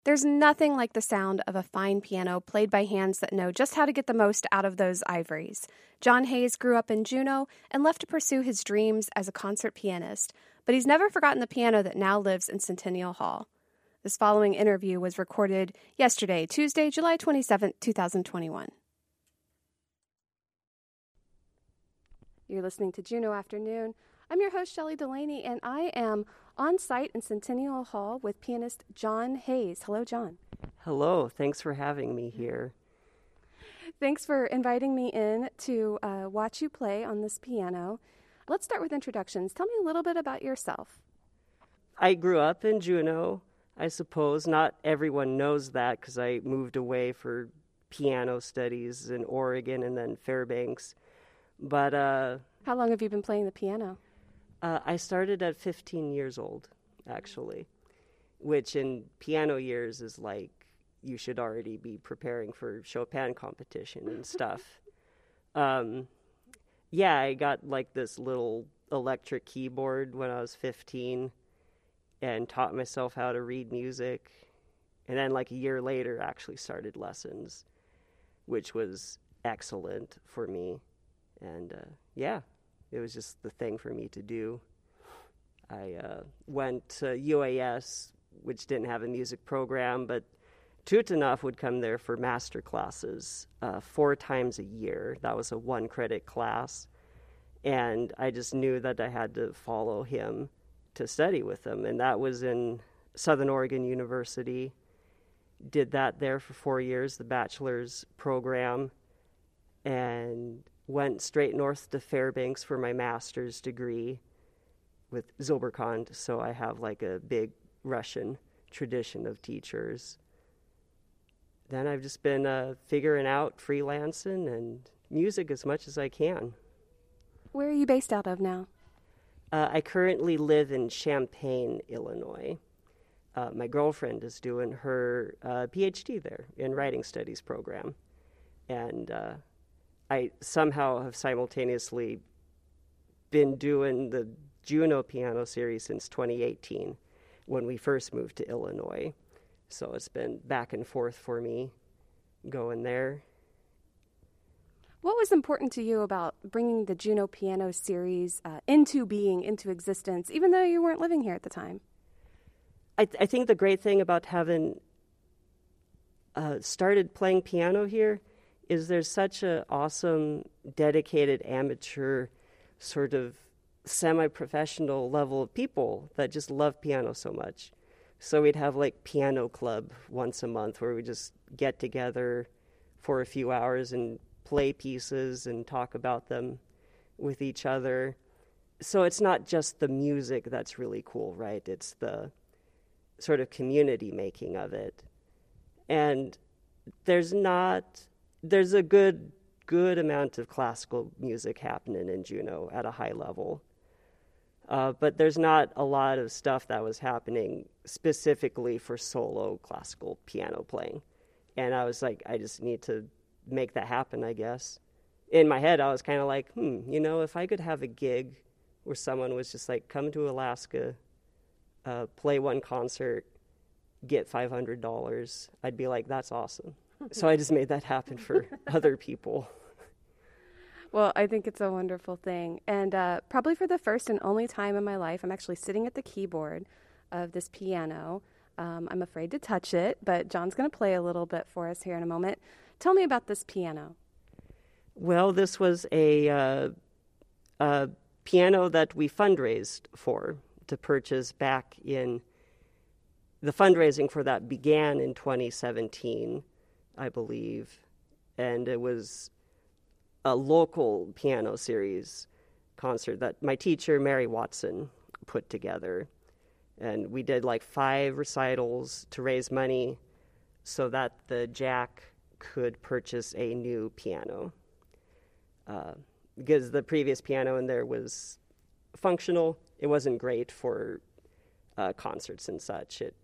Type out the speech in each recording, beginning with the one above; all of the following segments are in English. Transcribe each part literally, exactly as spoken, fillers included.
There's nothing like the sound of a fine piano played by hands that know just how to get the most out of those ivories. John Hayes grew up in Juneau and left to pursue his dreams as a concert pianist, but he's never forgotten the piano that now lives in Centennial Hall. This following interview was recorded yesterday, Tuesday, July twenty-seventh, twenty twenty-one. You're listening to Juneau Afternoon. I'm your host, Shelley Delaney, and I am on site in Centennial Hall with pianist John Hayes. Hello, John. Hello. Thanks for having me here. Thanks for inviting me in to uh, watch you play on this piano. Let's start with introductions. Tell me a little bit about yourself. I grew up in Juneau, I suppose. Not everyone knows that because I moved away for piano studies in Oregon and then Fairbanks. But uh, how long have you been playing the piano? Uh, I started at fifteen years old, actually, which in piano years is like you should already be preparing for Chopin competition and stuff. um, yeah, I got like this little electric keyboard when I was fifteen and taught myself how to read music. And then like a year later, actually started lessons, which was excellent for me. And uh, yeah. It was just the thing for me to do. I uh, went to U A S, which didn't have a music program, but Tutanov would come there for master classes uh, four times a year. That was a one-credit class. And I just knew that I had to follow him to study with him. And that was in Southern Oregon University. Did that there for four years, the bachelor's program. And went straight north to Fairbanks for my master's degree with Zilberkand, so I have like a big Russian tradition of teachers. Then I've just been uh, figuring out freelancing and music as much as I can. Where are you based out of now? Uh, I currently live in Champaign, Illinois. Uh, my girlfriend is doing her uh, P H D there in writing studies program, and uh, I somehow have simultaneously been doing the Juneau Piano Series since twenty eighteen, when we first moved to Illinois. So it's been back and forth for me going there. What was important to you about bringing the Juneau Piano Series uh, into being, into existence, even though you weren't living here at the time? I, th- I think the great thing about having uh, started playing piano here is there's such an awesome, dedicated, amateur, sort of semi-professional level of people that just love piano so much. So we'd have like piano club once a month where we just get together for a few hours and play pieces and talk about them with each other. So it's not just the music that's really cool, right? It's the sort of community making of it. And there's not... There's a good good amount of classical music happening in Juneau at a high level. Uh, but there's not a lot of stuff that was happening specifically for solo classical piano playing. And I was like, I just need to make that happen, I guess. In my head, I was kind of like, hmm, you know, if I could have a gig where someone was just like, come to Alaska, uh, play one concert, get five hundred dollars, I'd be like, that's awesome. So I just made that happen for other people. Well, I think it's a wonderful thing. And uh, probably for the first and only time in my life, I'm actually sitting at the keyboard of this piano. Um, I'm afraid to touch it, but John's going to play a little bit for us here in a moment. Tell me about this piano. Well, this was a, uh, a piano that we fundraised for to purchase back in... The fundraising for that began in twenty seventeen. I believe, and it was a local piano series concert that my teacher, Mary Watson, put together. And we did like five recitals to raise money so that the Jack could purchase a new piano. Uh, because the previous piano in there was functional. It wasn't great for uh, concerts and such. It,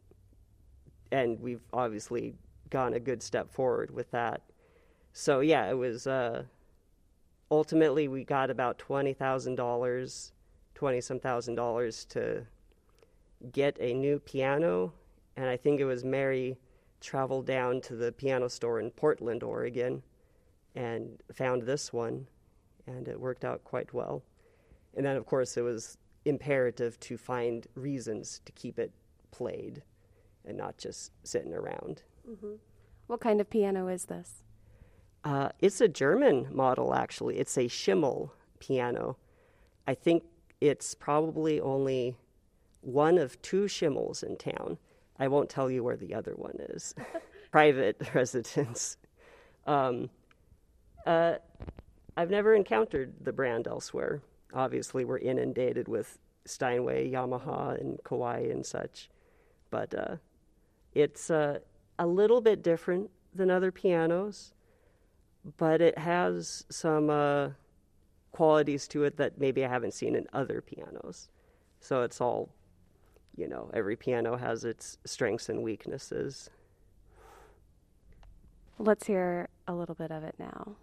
and we've obviously gone a good step forward with that. So yeah, it was, uh, ultimately we got about twenty thousand dollars, twenty some thousand dollars to get a new piano. And I think it was Mary traveled down to the piano store in Portland, Oregon, and found this one, and it worked out quite well. And then, of course, it was imperative to find reasons to keep it played and not just sitting around. Mm-hmm. What kind of piano is this? Uh, it's a German model, actually. It's a Schimmel piano. I think it's probably only one of two Schimmels in town. I won't tell you where the other one is. Private residence. Um, uh, I've never encountered the brand elsewhere. Obviously, we're inundated with Steinway, Yamaha, and Kawai and such. But uh, it's uh, a little bit different than other pianos, but it has some uh, qualities to it that maybe I haven't seen in other pianos. So it's all, you know, every piano has its strengths and weaknesses. Let's hear a little bit of it now.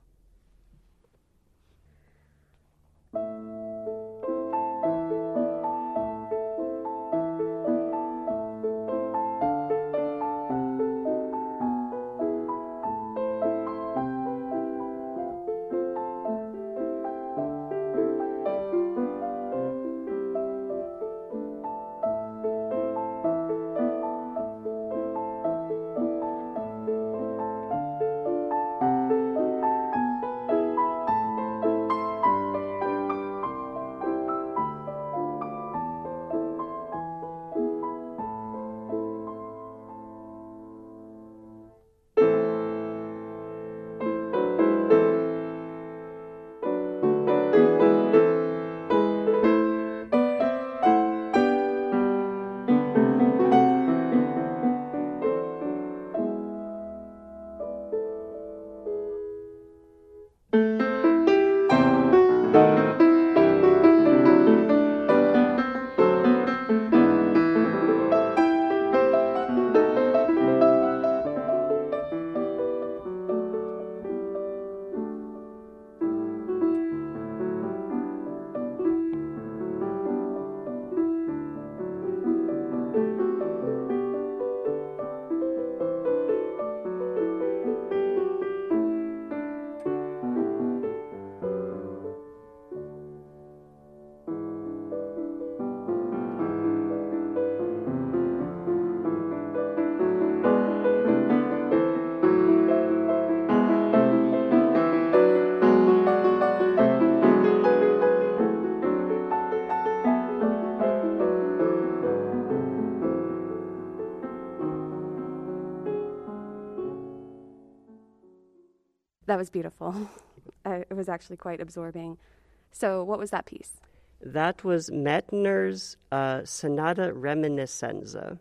That was beautiful. Uh, it was actually quite absorbing. So what was that piece? That was Mettner's uh, Sonata Reminiscenza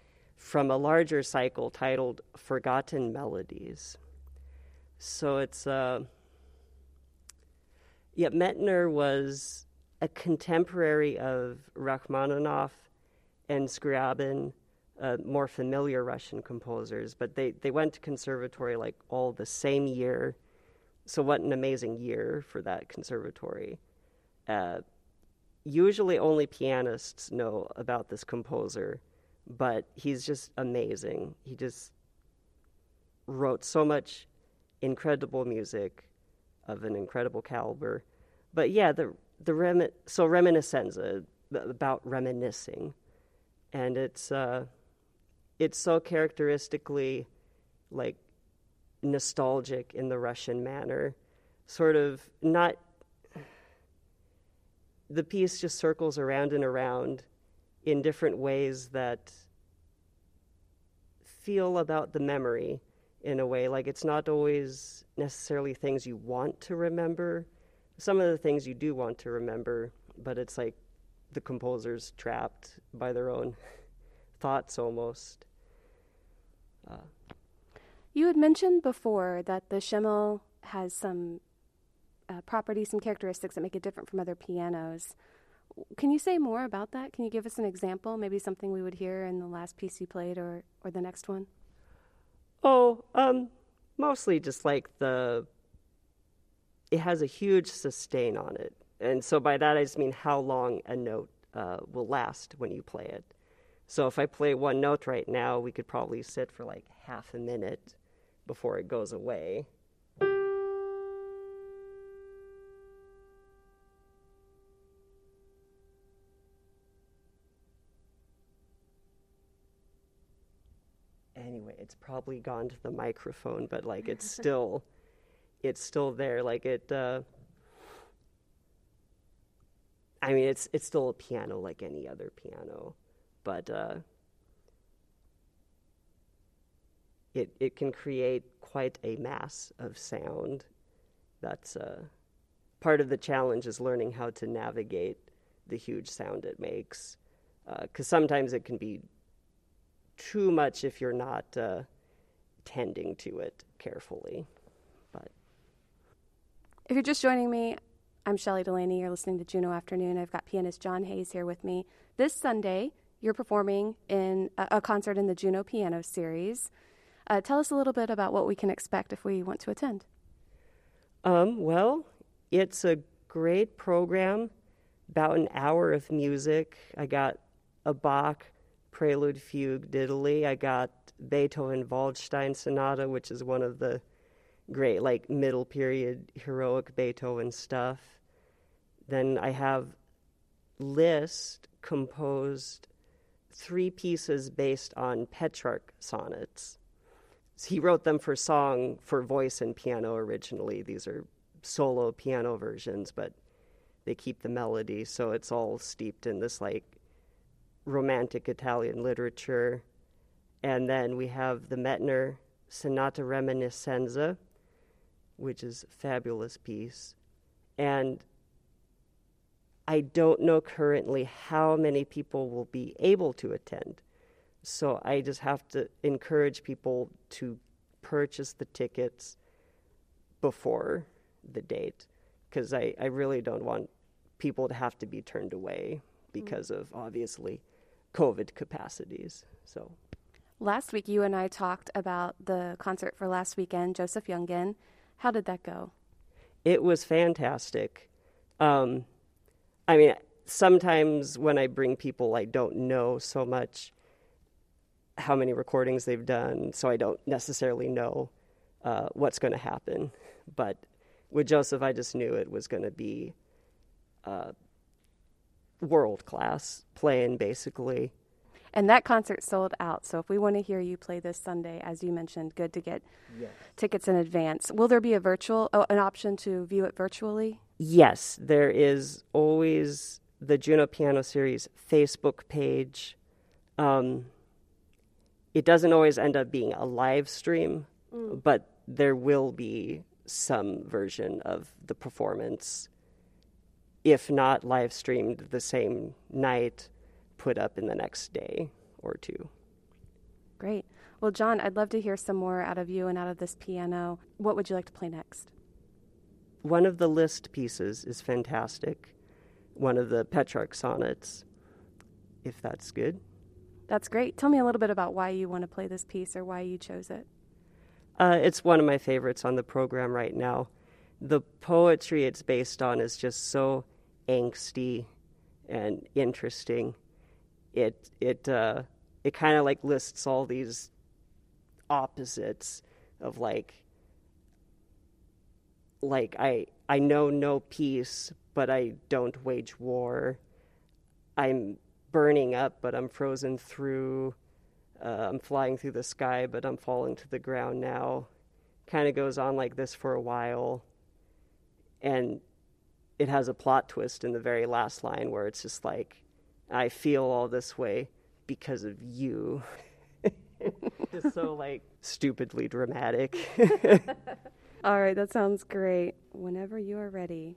from a larger cycle titled Forgotten Melodies. So it's, uh, yeah, Mettner was a contemporary of Rachmaninoff and Scriabin, uh, more familiar Russian composers, but they, they went to conservatory like all the same year. So what an amazing year for that conservatory. Uh, usually only pianists know about this composer, but he's just amazing. He just wrote so much incredible music of an incredible caliber. But yeah, the the remi- so reminiscenza, about reminiscing, and it's uh, it's so characteristically like nostalgic in the Russian manner, sort of not. The piece just circles around and around in different ways that feel about the memory in a way. Like it's not always necessarily things you want to remember. Some of the things you do want to remember, but it's like the composer's trapped by their own thoughts almost. Uh, you had mentioned before that the Schimmel has some uh, properties, some characteristics that make it different from other pianos. Can you say more about that? Can you give us an example, maybe something we would hear in the last piece you played or, or the next one? Oh, um, mostly just like the, it has a huge sustain on it. And so by that I just mean how long a note uh, will last when you play it. So if I play one note right now, we could probably sit for like half a minute before it goes away. Anyway, it's probably gone to the microphone, but like it's still, it's still there. Like it, uh, I mean, it's it's still a piano like any other piano, but uh, it it can create quite a mass of sound. That's uh, part of the challenge is learning how to navigate the huge sound it makes, because uh, sometimes it can be too much if you're not uh, tending to it carefully. But if you're just joining me, I'm Shelley Delaney. You're listening to Juneau Afternoon. I've got pianist John Hayes here with me. This Sunday, you're performing in a, a concert in the Juneau Piano Series. Uh, tell us a little bit about what we can expect if we want to attend. Um, well, it's a great program, about an hour of music. I got a Bach Prelude, Fugue, Diddley. I got Beethoven Waldstein Sonata, which is one of the great, like, middle period heroic Beethoven stuff. Then I have Liszt composed three pieces based on Petrarch sonnets. He wrote them for song, for voice and piano originally. These are solo piano versions, but they keep the melody, so it's all steeped in this, like, romantic Italian literature. And then we have the Mettner Sonata Reminiscenza, which is a fabulous piece. And I don't know currently how many people will be able to attend. So I just have to encourage people to purchase the tickets before the date, because I, I really don't want people to have to be turned away because of, obviously, COVID capacities. So last week, you and I talked about the concert for last weekend, Joseph Jungin. How did that go? It was fantastic. Um, I mean, sometimes when I bring people, I don't know so much how many recordings they've done, so I don't necessarily know uh, what's going to happen. But with Joseph, I just knew it was going to be uh, world-class playing, basically. And that concert sold out, so if we want to hear you play this Sunday, as you mentioned, good to get yes. tickets in advance. Will there be a virtual, oh, an option to view it virtually? Yes, there is always the Juneau Piano Series Facebook page. Um, it doesn't always end up being a live stream, mm. but there will be some version of the performance, if not live streamed the same night, put up in the next day or two. Great. Well, John, I'd love to hear some more out of you and out of this piano. What would you like to play next? One of the Liszt pieces is fantastic. One of the Petrarch sonnets, if that's good. That's great. Tell me a little bit about why you want to play this piece or why you chose it. Uh, it's one of my favorites on the program right now. The poetry it's based on is just so angsty and interesting. It it uh, it kind of like lists all these opposites of like like I I know no peace, but I don't wage war. I'm burning up, but I'm frozen through. Uh, I'm flying through the sky, but I'm falling to the ground now. Kind of goes on like this for a while. And it has a plot twist in the very last line where it's just like, I feel all this way because of you. Just so like stupidly dramatic. All right, that sounds great. Whenever you are ready.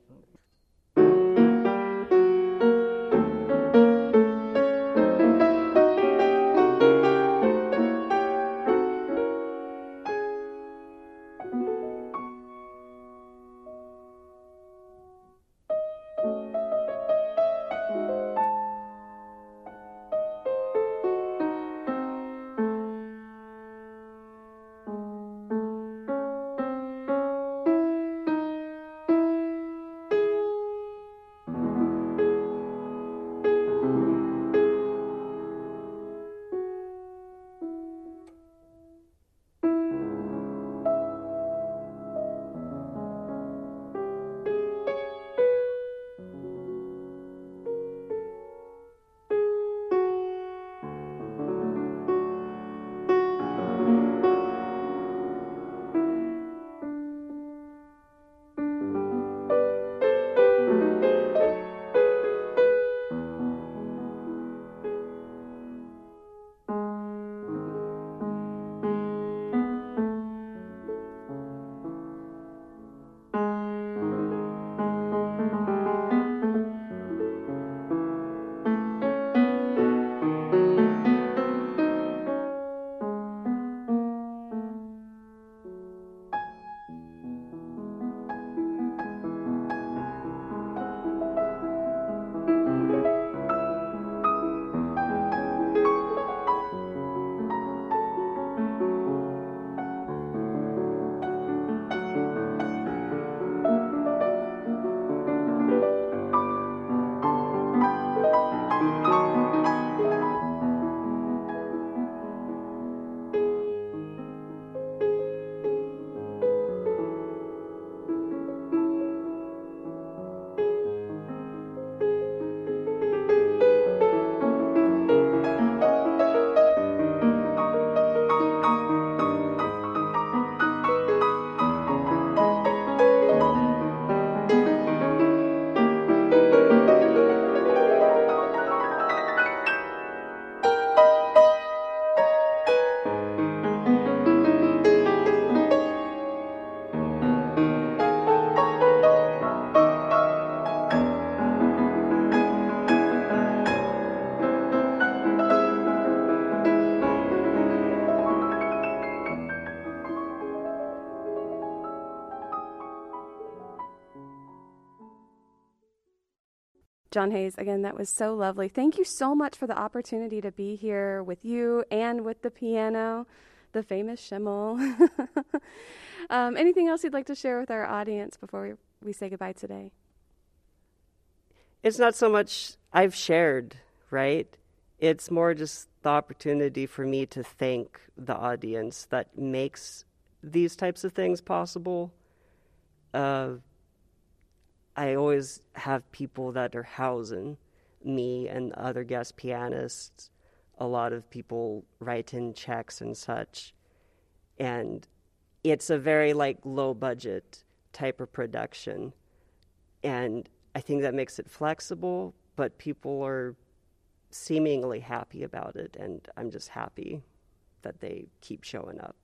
John Hayes, again, that was so lovely. Thank you so much for the opportunity to be here with you and with the piano, the famous Schimmel. um, anything else you'd like to share with our audience before we, we say goodbye today? It's not so much I've shared, right? It's more just the opportunity for me to thank the audience that makes these types of things possible. Uh, I always have people that are housing me and other guest pianists. A lot of people write in checks and such. And it's a very like low budget type of production. And I think that makes it flexible, but people are seemingly happy about it. And I'm just happy that they keep showing up.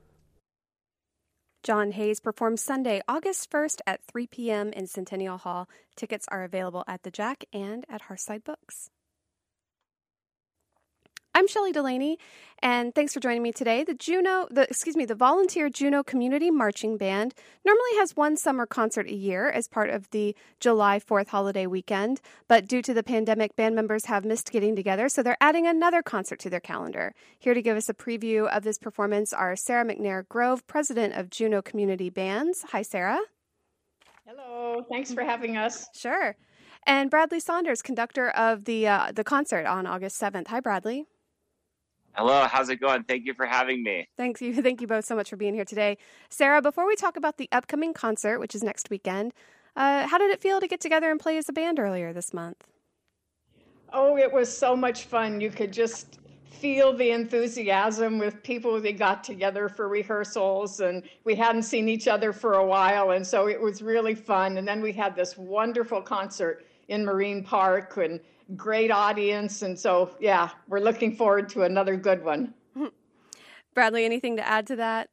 John Hayes performs Sunday, August first at three p.m. in Centennial Hall. Tickets are available at the Jack and at Hearthside Books. I'm Shelley Delaney, and thanks for joining me today. The Juneau, the excuse me, the Volunteer Juneau Community Marching Band normally has one summer concert a year as part of the July fourth holiday weekend, but due to the pandemic, band members have missed getting together, so they're adding another concert to their calendar. Here to give us a preview of this performance are Sarah McNair Grove, president of Juneau Community Bands. Hi, Sarah. Hello. Thanks for having us. Sure. And Bradley Saunders, conductor of the uh, the concert on August seventh. Hi, Bradley. Hello, how's it going? Thank you for having me. Thanks you. Thank you both so much for being here today. Sarah, before we talk about the upcoming concert, which is next weekend, uh, how did it feel to get together and play as a band earlier this month? Oh, it was so much fun. You could just feel the enthusiasm with people that got together for rehearsals, and we hadn't seen each other for a while, and so it was really fun. And then we had this wonderful concert in Marine Park, and great audience, and so, yeah, we're looking forward to another good one. Bradley, anything to add to that?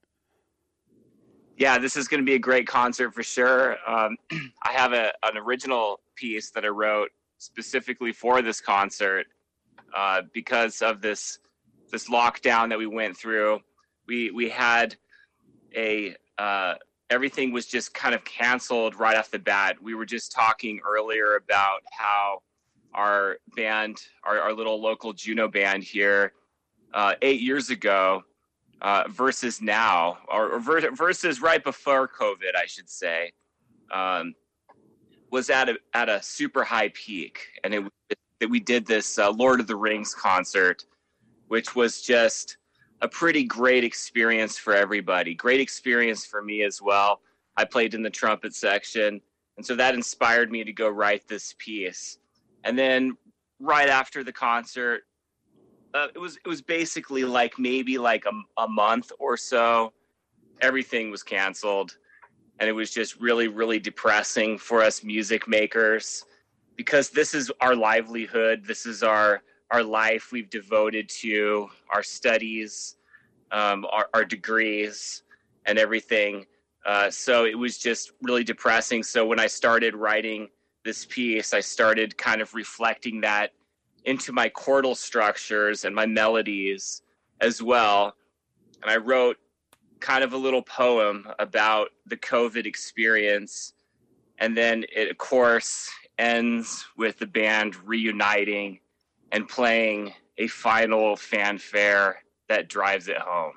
Yeah, this is going to be a great concert for sure. Um, I have a, an original piece that I wrote specifically for this concert uh, because of this this lockdown that we went through. We we had a uh, everything was just kind of canceled right off the bat. We were just talking earlier about how our band, our, our little local Juneau band here, uh, eight years ago uh, versus now, or, or ver- versus right before COVID, I should say, um, was at a at a super high peak, and it that we did this uh, Lord of the Rings concert, which was just a pretty great experience for everybody. Great experience for me as well. I played in the trumpet section, and so that inspired me to go write this piece. And then right after the concert, uh, it was it was basically like maybe like a, a month or so, everything was canceled. And it was just really, really depressing for us music makers, because this is our livelihood. This is our, our life we've devoted to our studies, um, our, our degrees and everything. Uh, so it was just really depressing. So when I started writing this piece, I started kind of reflecting that into my chordal structures and my melodies as well. And I wrote kind of a little poem about the COVID experience. And then it, of course, ends with the band reuniting and playing a final fanfare that drives it home.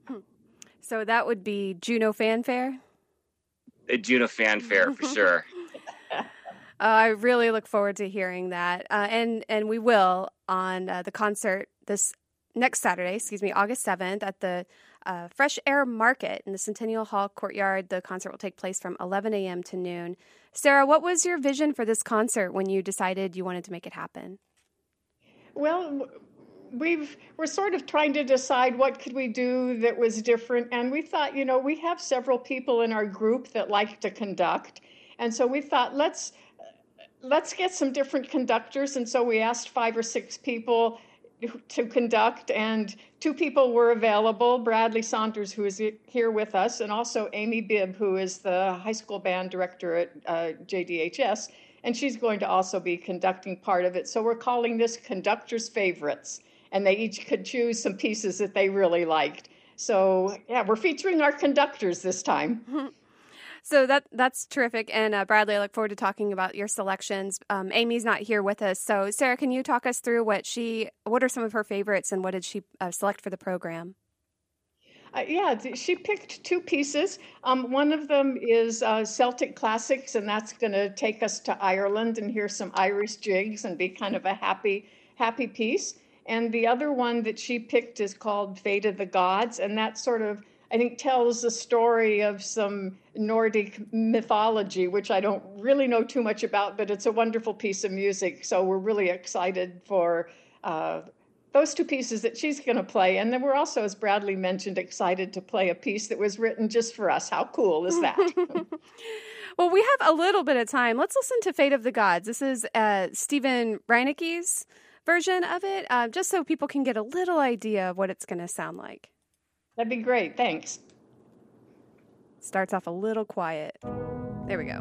So that would be Juneau Fanfare? A Juneau Fanfare, for sure. Uh, I really look forward to hearing that, uh, and and we will on uh, the concert this next Saturday, excuse me, August seventh at the uh, Fresh Air Market in the Centennial Hall courtyard. The concert will take place from eleven a.m. to noon. Sarah, what was your vision for this concert when you decided you wanted to make it happen? Well, we've we're sort of trying to decide what could we do that was different, and we thought, you know, we have several people in our group that like to conduct, and so we thought let's. Let's get some different conductors. And so we asked five or six people to conduct, and two people were available, Bradley Saunders, who is here with us, and also Amy Bibb, who is the high school band director at uh, J D H S, and she's going to also be conducting part of it. So we're calling this Conductors' Favorites, and they each could choose some pieces that they really liked. So yeah, we're featuring our conductors this time. So that that's terrific. And uh, Bradley, I look forward to talking about your selections. Um, Amy's not here with us. So Sarah, can you talk us through what she, what are some of her favorites and what did she uh, select for the program? Uh, yeah, th- she picked two pieces. Um, one of them is uh, Celtic Classics, and that's going to take us to Ireland and hear some Irish jigs and be kind of a happy, happy piece. And the other one that she picked is called Fate of the Gods, and that sort of, I think, tells the story of some Nordic mythology, which I don't really know too much about, but it's a wonderful piece of music. So we're really excited for uh, those two pieces that she's going to play. And then we're also, as Bradley mentioned, excited to play a piece that was written just for us. How cool is that? Well, we have a little bit of time. Let's listen to Fate of the Gods. This is uh, Stephen Reinicke's version of it, uh, just so people can get a little idea of what it's going to sound like. That'd be great. Thanks. Starts off a little quiet. There we go.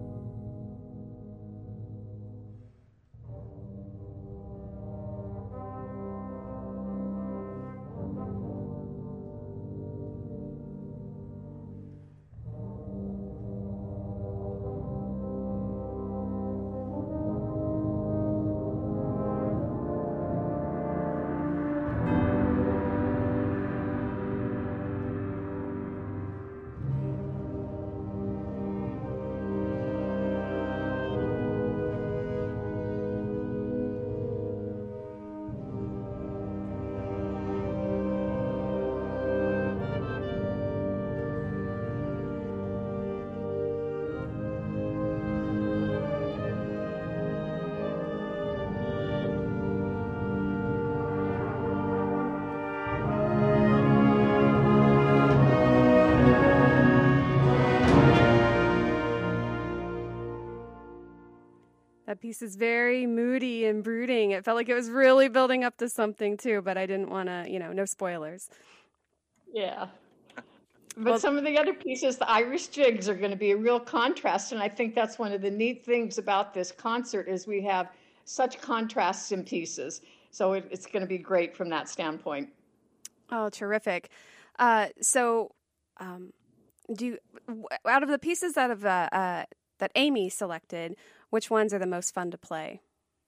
That piece is very moody and brooding. It felt like it was really building up to something too, but I didn't want to, you know, no spoilers. Yeah. But Well, some of the other pieces, the Irish jigs, are going to be a real contrast. And I think that's one of the neat things about this concert is we have such contrasts in pieces. So it, it's going to be great from that standpoint. oh, terrific. Uh, so, um, do you, w- out of the pieces that have uh, uh, that Amy selected, which ones are the most fun to play?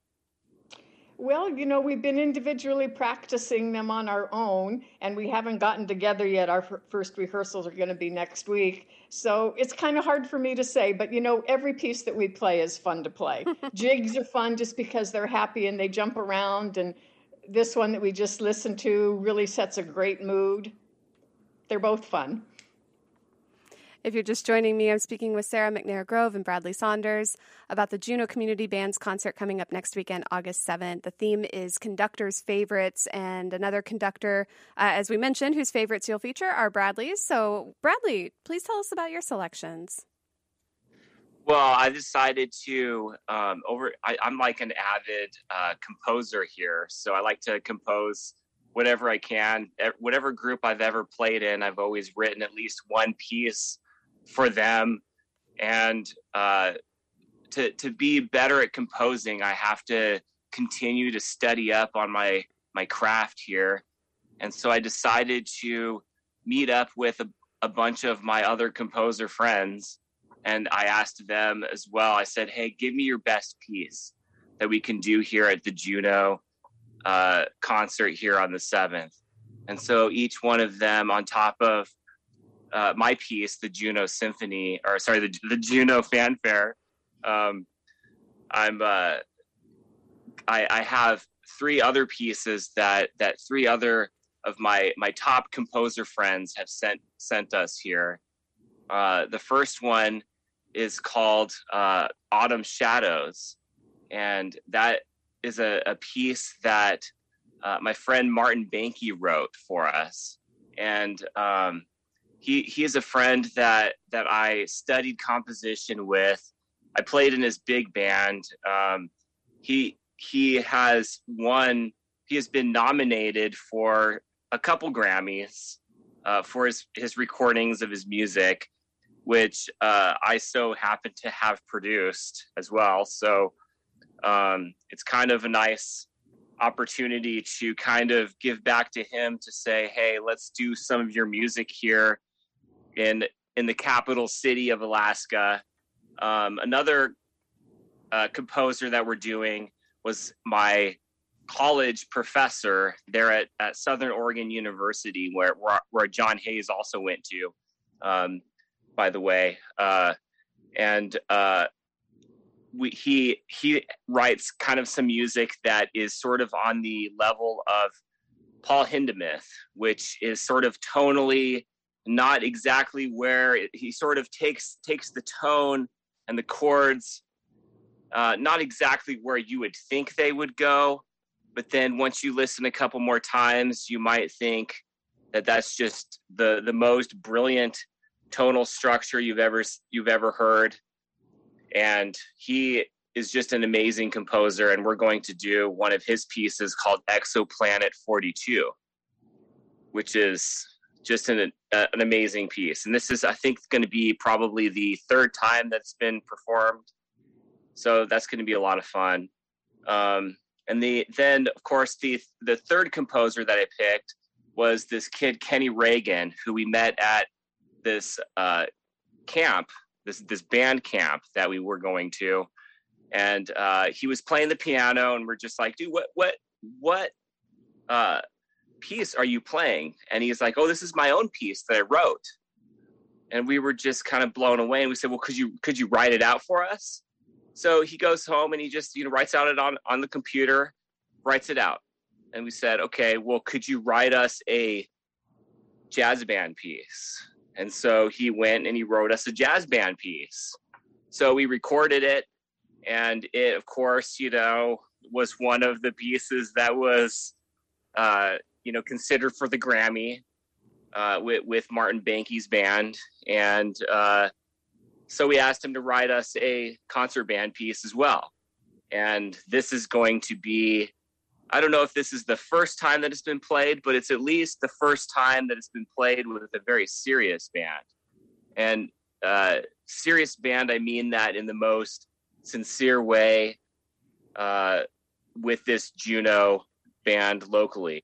Well, you know, we've been individually practicing them on our own, and we haven't gotten together yet. Our f- first rehearsals are going to be next week. So it's kind of hard for me to say, but you know, every piece that we play is fun to play. Jigs are fun just because they're happy and they jump around. And this one that we just listened to really sets a great mood. They're both fun. If you're just joining me, I'm speaking with Sarah McNair Grove and Bradley Saunders about the Juneau Community Band's concert coming up next weekend, August seventh. The theme is conductors' favorites, and another conductor, uh, as we mentioned, whose favorites you'll feature are Bradley's. So, Bradley, please tell us about your selections. Well, I decided to um, over. I, I'm like an avid uh, composer here, so I like to compose whatever I can. Whatever group I've ever played in, I've always written at least one piece for them. And uh, to to be better at composing, I have to continue to study up on my my craft here. And so I decided to meet up with a, a bunch of my other composer friends. And I asked them as well. I said, hey, give me your best piece that we can do here at the Juneau uh, concert here on the seventh. And so each one of them, on top of uh, my piece, the Juneau Symphony, or sorry, the, the Juneau Fanfare, um, I'm uh, I, I have three other pieces that that three other of my my top composer friends have sent sent us here. Uh, the first one is called uh, Autumn Shadows, and that is a, a piece that uh, my friend Martin Banky wrote for us. And um, he he is a friend that that I studied composition with. I played in his big band. Um, he he has won. He has been nominated for a couple Grammys uh, for his his recordings of his music, which uh, I so happen to have produced as well. So um, it's kind of a nice opportunity to kind of give back to him, to say, hey, let's do some of your music here in in the capital city of Alaska. Um, another uh, composer that we're doing was my college professor there at, at Southern Oregon University, where, where where John Hayes also went to, um, by the way. Uh, and uh, we, he he writes kind of some music that is sort of on the level of Paul Hindemith, which is sort of tonally not exactly where it, he sort of takes takes the tone and the chords, uh, not exactly where you would think they would go. But then once you listen a couple more times, you might think that that's just the, the most brilliant tonal structure you've ever you've ever heard. And he is just an amazing composer. And we're going to do one of his pieces called Exoplanet forty-two, which is just an, uh, an amazing piece. And this is, I think, going to be probably the third time that's been performed. So that's going to be a lot of fun. Um, And the then, of course, the the third composer that I picked was this kid, Kenny Reagan, who we met at this uh, camp, this this band camp that we were going to. And uh, he was playing the piano, and we're just like, dude, what what what uh, piece are you playing? And he's like, oh, this is my own piece that I wrote. And we were just kind of blown away. And we said, well, could you could you write it out for us? So he goes home and he just, you know, writes out it on, on the computer, writes it out. And we said, okay, well, could you write us a jazz band piece? And so he went and he wrote us a jazz band piece. So we recorded it. And it, of course, you know, was one of the pieces that was, uh, you know, considered for the Grammy uh, with, with Martin Banky's band. And, uh, So we asked him to write us a concert band piece as well. And this is going to be, I don't know if this is the first time that it's been played, but it's at least the first time that it's been played with a very serious band. And uh, serious band, I mean that in the most sincere way uh, with this Juno band locally.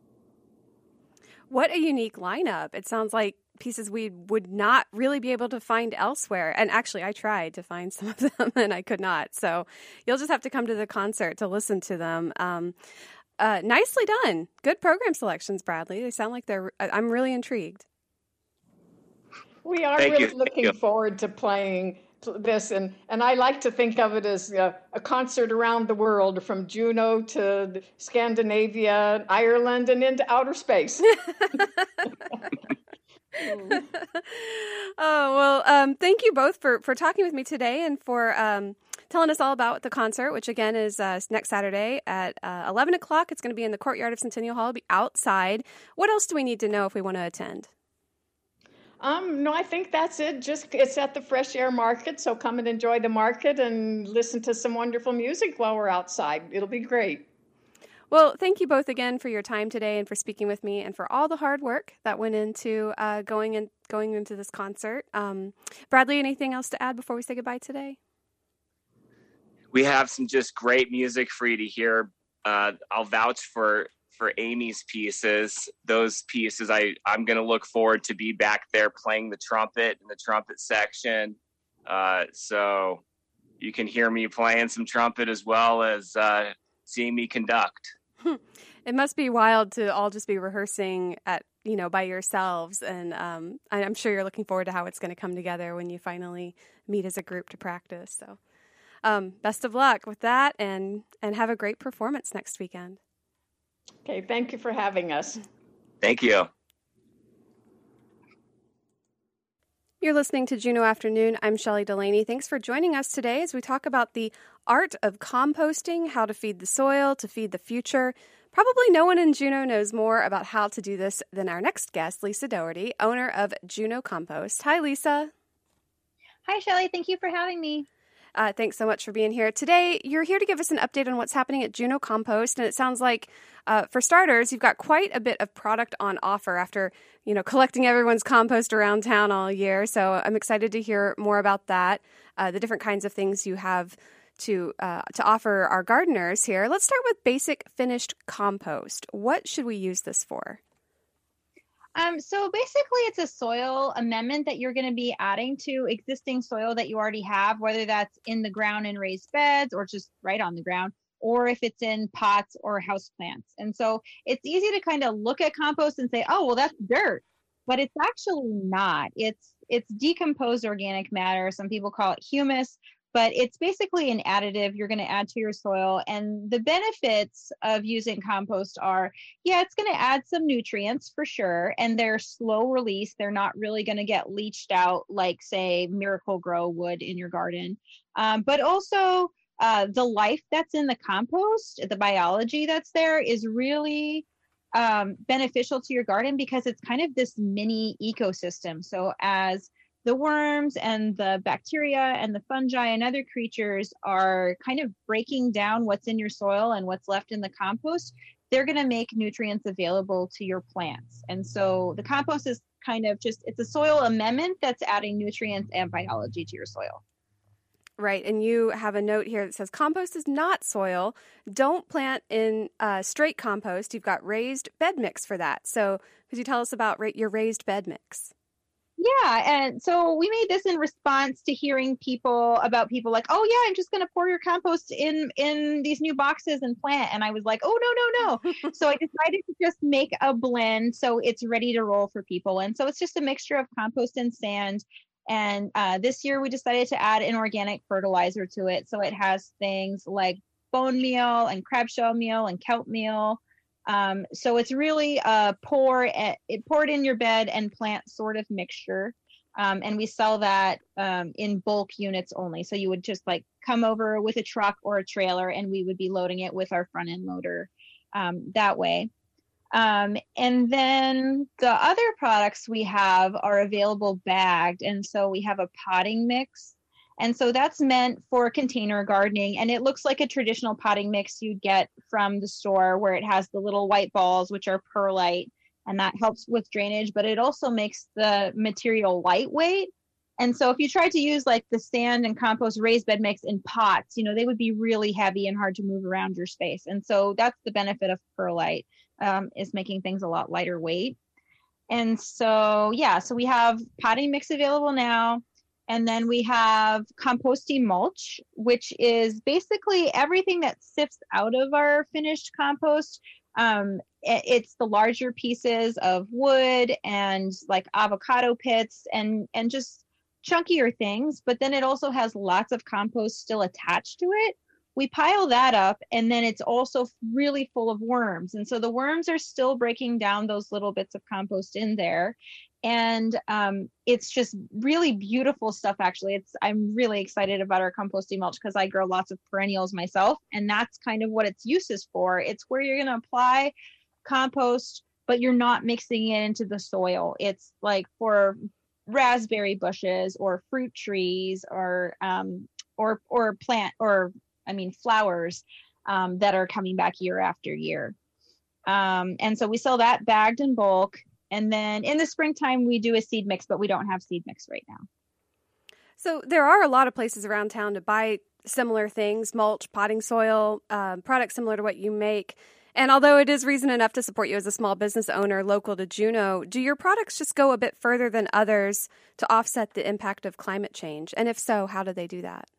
What a unique lineup. It sounds like pieces we would not really be able to find elsewhere. And actually, I tried to find some of them and I could not. So you'll just have to come to the concert to listen to them. Um, uh, nicely done. Good program selections, Bradley. They sound like they're, I'm really intrigued. We are Thank really you. looking forward to playing this. And, and I like to think of it as a, a concert around the world, from Juneau to Scandinavia, Ireland, and into outer space. Oh, well, um, thank you both for, for talking with me today and for um, telling us all about the concert, which again is uh, next Saturday at uh, eleven o'clock. It's going to be in the courtyard of Centennial Hall. It'll be outside. What else do we need to know if we want to attend? Um, no, I think that's it. Just it's at the Fresh Air Market, so come and enjoy the market and listen to some wonderful music while we're outside. It'll be great. Well, thank you both again for your time today and for speaking with me and for all the hard work that went into uh, going in, going into this concert. Um, Bradley, anything else to add before we say goodbye today? We have some just great music for you to hear. Uh, I'll vouch for for Amy's pieces. Those pieces, I, I'm going to look forward to be back there playing the trumpet in the trumpet section. Uh, so you can hear me playing some trumpet as well as uh, seeing me conduct. It must be wild to all just be rehearsing at, you know, by yourselves. And um, I'm sure you're looking forward to how it's going to come together when you finally meet as a group to practice. So um, best of luck with that, and, and have a great performance next weekend. Okay, thank you for having us. Thank you. You're listening to Juneau Afternoon. I'm Shelley Delaney. Thanks for joining us today as we talk about the art of composting, how to feed the soil to feed the future. Probably no one in Juneau knows more about how to do this than our next guest, Lisa Doherty, owner of Juneau Compost. Hi, Lisa. Hi, Shelley. Thank you for having me. Uh, thanks so much for being here. Today, you're here to give us an update on what's happening at Juneau Compost, and it sounds like, uh, for starters, you've got quite a bit of product on offer after, you know, collecting everyone's compost around town all year. So I'm excited to hear more about that, uh, the different kinds of things you have to uh, to offer our gardeners here. Let's start with basic finished compost. What should we use this for? Um, so basically, it's a soil amendment that you're going to be adding to existing soil that you already have, whether that's in the ground in raised beds or just right on the ground, or if it's in pots or house plants. And so it's easy to kind of look at compost and say, oh, well, that's dirt, but it's actually not. It's it's decomposed organic matter. Some people call it humus, but it's basically an additive you're going to add to your soil. And the benefits of using compost are, yeah, it's going to add some nutrients for sure. And they're slow release. They're not really going to get leached out like, say, Miracle-Gro would in your garden. Um, but also uh, the life that's in the compost, the biology that's there is really um, beneficial to your garden because it's kind of this mini ecosystem. So as the worms and the bacteria and the fungi and other creatures are kind of breaking down what's in your soil and what's left in the compost, they're going to make nutrients available to your plants. And so the compost is kind of just, it's a soil amendment that's adding nutrients and biology to your soil. Right. And you have a note here that says compost is not soil. Don't plant in uh, straight compost. You've got raised bed mix for that. So could you tell us about ra- your raised bed mix? Yeah, and so we made this in response to hearing people about people like, oh yeah, I'm just going to pour your compost in in these new boxes and plant. And I was like, oh, no, no, no. So I decided to just make a blend so it's ready to roll for people. And so it's just a mixture of compost and sand. And uh, this year we decided to add an organic fertilizer to it. So it has things like bone meal and crab shell meal and kelp meal. Um, so it's really a pour, it poured in your bed and plant sort of mixture. Um, and we sell that um, in bulk units only. So you would just like come over with a truck or a trailer and we would be loading it with our front end loader um, that way. Um, and then the other products we have are available bagged. And so we have a potting mix. And so that's meant for container gardening. And it looks like a traditional potting mix you'd get from the store where it has the little white balls, which are perlite, and that helps with drainage, but it also makes the material lightweight. And so if you tried to use like the sand and compost raised bed mix in pots, you know, they would be really heavy and hard to move around your space. And so that's the benefit of perlite, um, is making things a lot lighter weight. And so, yeah, so we have potting mix available now. And then we have composting mulch, which is basically everything that sifts out of our finished compost. Um, it's the larger pieces of wood and like avocado pits and, and just chunkier things. But then it also has lots of compost still attached to it. We pile that up and then it's also really full of worms. And so the worms are still breaking down those little bits of compost in there. And um, it's just really beautiful stuff, actually. It's I'm really excited about our composting mulch because I grow lots of perennials myself. And that's kind of what its use is for. It's where you're going to apply compost, but you're not mixing it into the soil. It's like for raspberry bushes or fruit trees or um, or or plant or I mean flowers um, that are coming back year after year. Um, and so we sell that bagged in bulk. And then in the springtime, we do a seed mix, but we don't have seed mix right now. So there are a lot of places around town to buy similar things, mulch, potting soil, um, products similar to what you make. And although it is reason enough to support you as a small business owner local to Juneau, do your products just go a bit further than others to offset the impact of climate change? And if so, how do they do that?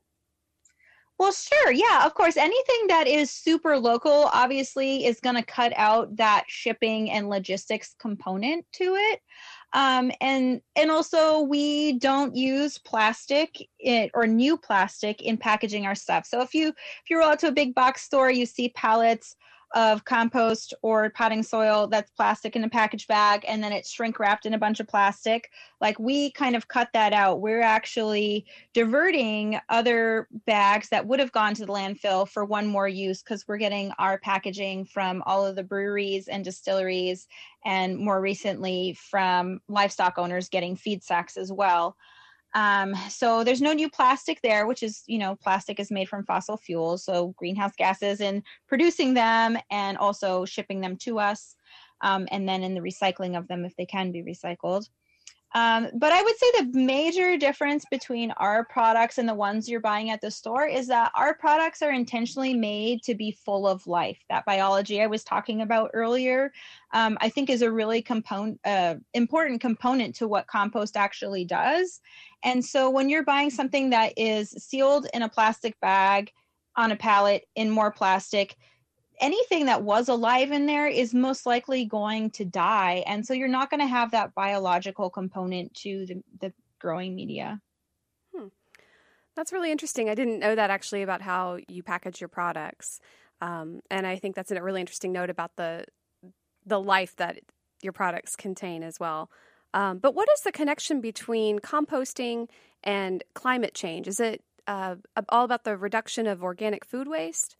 Well, sure. Yeah, of course. Anything that is super local, obviously, is going to cut out that shipping and logistics component to it. Um, and and also, we don't use plastic in, or new plastic in packaging our stuff. So if you if you roll out to a big box store, you see pallets of compost or potting soil that's plastic in a package bag, and then it's shrink wrapped in a bunch of plastic. Like we kind of cut that out. We're actually diverting other bags that would have gone to the landfill for one more use because we're getting our packaging from all of the breweries and distilleries, and more recently from livestock owners getting feed sacks as well. Um, so there's no new plastic there, which is, you know, plastic is made from fossil fuels, so greenhouse gases in producing them and also shipping them to us, um, and then in the recycling of them if they can be recycled. Um, but I would say the major difference between our products and the ones you're buying at the store is that our products are intentionally made to be full of life. That biology I was talking about earlier, um, I think is a really component, uh, important component to what compost actually does. And so when you're buying something that is sealed in a plastic bag on a pallet in more plastic, anything that was alive in there is most likely going to die. And so you're not going to have that biological component to the, the growing media. Hmm. That's really interesting. I didn't know that actually about how you package your products. Um, and I think that's a really interesting note about the the life that your products contain as well. Um, but what is the connection between composting and climate change? Is it uh, all about the reduction of organic food waste?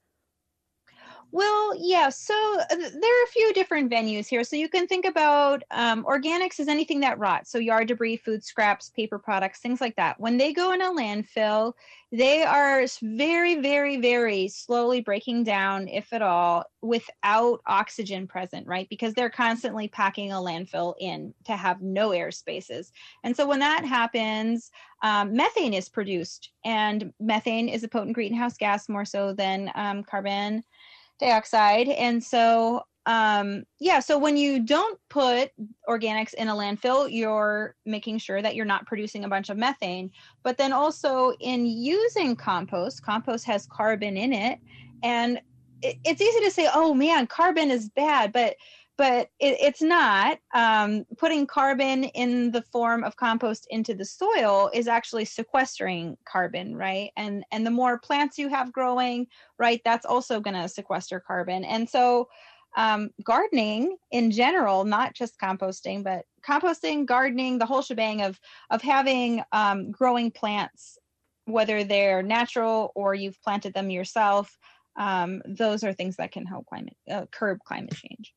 Well, yeah, so uh, th- there are a few different venues here. So you can think about um, organics as anything that rots. So yard debris, food scraps, paper products, things like that. When they go in a landfill, they are s- very, very, very slowly breaking down, if at all, without oxygen present, right? Because they're constantly packing a landfill in to have no air spaces. And so when that happens, um, methane is produced. And methane is a potent greenhouse gas more so than um, carbon dioxide. And so, um, yeah, so when you don't put organics in a landfill, you're making sure that you're not producing a bunch of methane. But then also in using compost, compost has carbon in it. And it, it's easy to say, oh man, carbon is bad, but but it, it's not. Um, putting carbon in the form of compost into the soil is actually sequestering carbon, right? And and the more plants you have growing, right, that's also going to sequester carbon. And so um, gardening in general, not just composting, but composting, gardening, the whole shebang of of having um, growing plants, whether they're natural or you've planted them yourself, um, those are things that can help climate uh, curb climate change.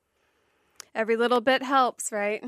Every little bit helps, right?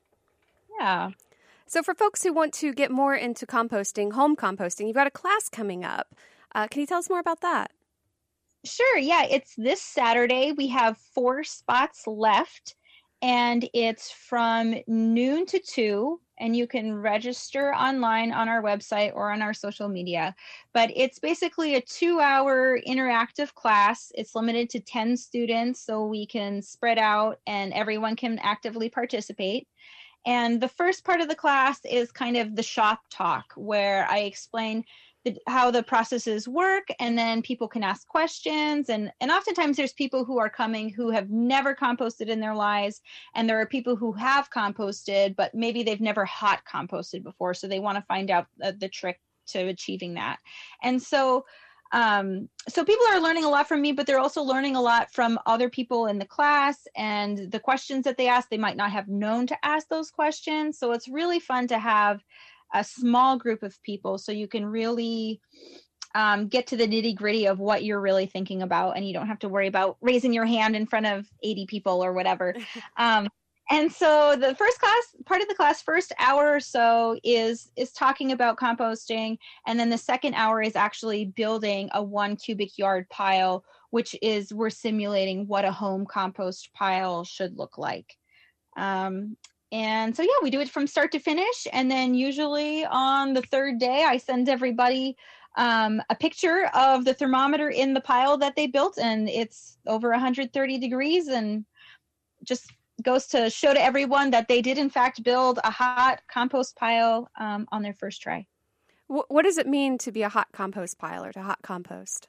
Yeah. So for folks who want to get more into composting, home composting, you've got a class coming up. Uh, can you tell us more about that? Sure. Yeah, it's this Saturday. We have four spots left, and it's from noon to two. And you can register online on our website or on our social media. But it's basically a two-hour interactive class. It's limited to ten students, so we can spread out and everyone can actively participate. And the first part of the class is kind of the shop talk, where I explain the, how the processes work, and then people can ask questions. And, and oftentimes there's people who are coming who have never composted in their lives, and there are people who have composted, but maybe they've never hot composted before, so they want to find out the, the trick to achieving that. And so um, so people are learning a lot from me, but they're also learning a lot from other people in the class, and the questions that they ask, they might not have known to ask those questions. So it's really fun to have a small group of people so you can really um, get to the nitty gritty of what you're really thinking about, and you don't have to worry about raising your hand in front of eighty people or whatever. Um, and so the first class, part of the class, first hour or so is is talking about composting, and then the second hour is actually building a one cubic yard pile, which is we're simulating what a home compost pile should look like. Um, And so, yeah, we do it from start to finish. And then usually on the third day, I send everybody um, a picture of the thermometer in the pile that they built. And it's over one hundred thirty degrees, and just goes to show to everyone that they did, in fact, build a hot compost pile um, on their first try. What does it mean to be a hot compost pile or to hot compost?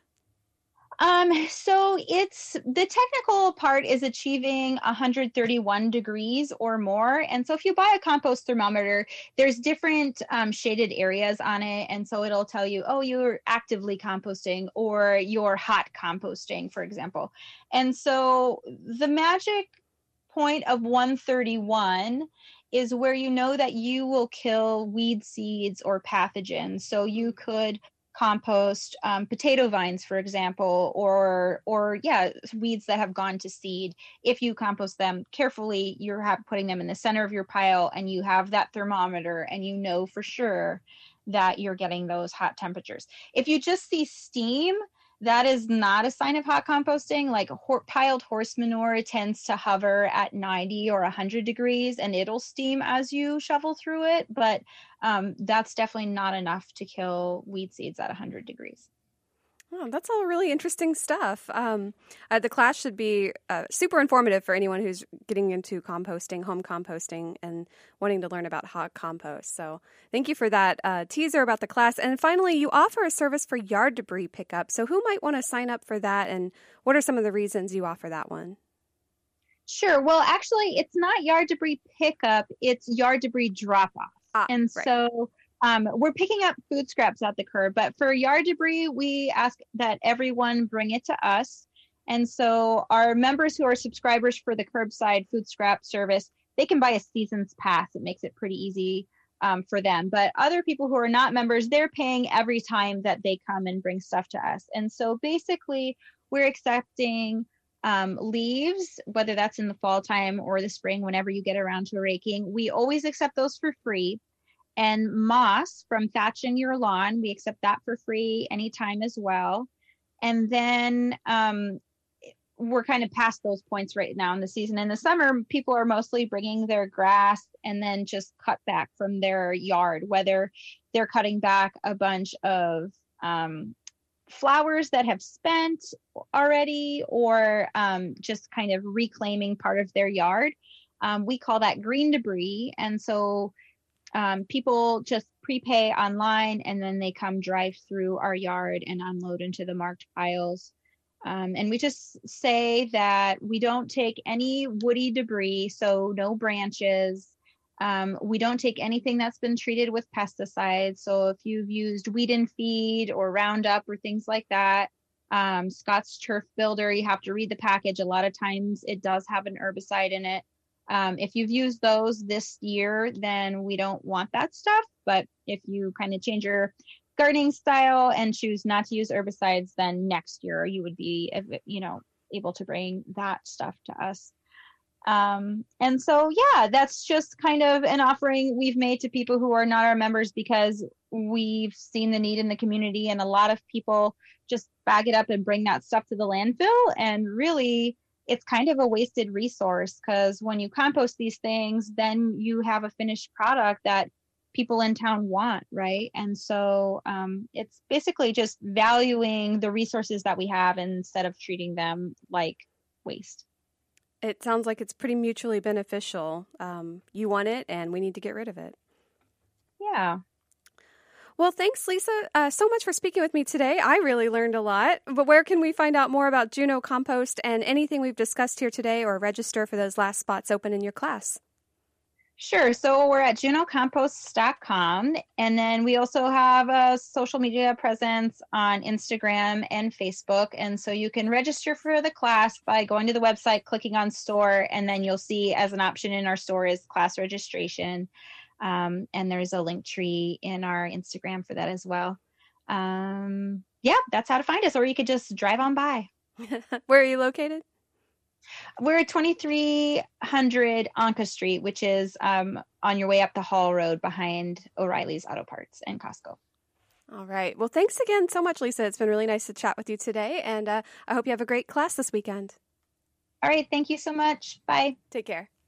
Um, so it's the technical part is achieving one hundred thirty-one degrees or more. And so if you buy a compost thermometer, there's different um, shaded areas on it. And so it'll tell you, oh, you're actively composting or you're hot composting, for example. And so the magic point of one thirty-one is where you know that you will kill weed seeds or pathogens. So you could compost um, potato vines, for example, or or yeah, weeds that have gone to seed. If you compost them carefully, you're have, putting them in the center of your pile, and you have that thermometer, and you know for sure that you're getting those hot temperatures. If you just see steam, that is not a sign of hot composting. Like ho- piled horse manure tends to hover at ninety or one hundred degrees, and it'll steam as you shovel through it. But um, that's definitely not enough to kill weed seeds at one hundred degrees. Oh, that's all really interesting stuff. Um, uh, the class should be uh, super informative for anyone who's getting into composting, home composting, and wanting to learn about hot compost. So thank you for that uh, teaser about the class. And finally, you offer a service for yard debris pickup. So who might want to sign up for that, and what are some of the reasons you offer that one? Sure. Well, actually, it's not yard debris pickup. It's yard debris drop-off. Ah, and right. so... Um, we're picking up food scraps at the curb, but for yard debris, we ask that everyone bring it to us. And so our members who are subscribers for the curbside food scrap service, they can buy a season's pass. It makes it pretty easy um, for them. But other people who are not members, they're paying every time that they come and bring stuff to us. And so basically, we're accepting um, leaves, whether that's in the fall time or the spring, whenever you get around to raking. We always accept those for free. And moss from thatching your lawn, we accept that for free anytime as well. And then um, we're kind of past those points right now in the season. In the summer, people are mostly bringing their grass and then just cut back from their yard, whether they're cutting back a bunch of um, flowers that have spent already, or um, just kind of reclaiming part of their yard. Um, we call that green debris. And so Um, people just prepay online, and then they come drive through our yard and unload into the marked piles. Um, and we just say that we don't take any woody debris, so no branches. Um, we don't take anything that's been treated with pesticides. So if you've used weed and feed or Roundup or things like that, um, Scott's Turf Builder, you have to read the package. A lot of times it does have an herbicide in it. Um, if you've used those this year, then we don't want that stuff. But if you kind of change your gardening style and choose not to use herbicides, then next year you would be, you know, able to bring that stuff to us. Um, and so, yeah, that's just kind of an offering we've made to people who are not our members, because we've seen the need in the community, and a lot of people just bag it up and bring that stuff to the landfill. And really, it's kind of a wasted resource, because when you compost these things, then you have a finished product that people in town want, right? And so um, it's basically just valuing the resources that we have instead of treating them like waste. It sounds like it's pretty mutually beneficial. Um, you want it, and we need to get rid of it. Yeah. Well, thanks, Lisa, uh, so much for speaking with me today. I really learned a lot. But where can we find out more about Juneau Compost and anything we've discussed here today, or register for those last spots open in your class? Sure. So we're at juneau composts dot com. And then we also have a social media presence on Instagram and Facebook. And so you can register for the class by going to the website, clicking on store, and then you'll see as an option in our store is class registration. Um, and there's a link tree in our Instagram for that as well. Um, yeah, that's how to find us. Or you could just drive on by. Where are you located? We're at twenty-three hundred Anka Street, which is um, on your way up the Hall Road behind O'Reilly's Auto Parts and Costco. All right. Well, thanks again so much, Lisa. It's been really nice to chat with you today. And uh, I hope you have a great class this weekend. All right. Thank you so much. Bye. Take care.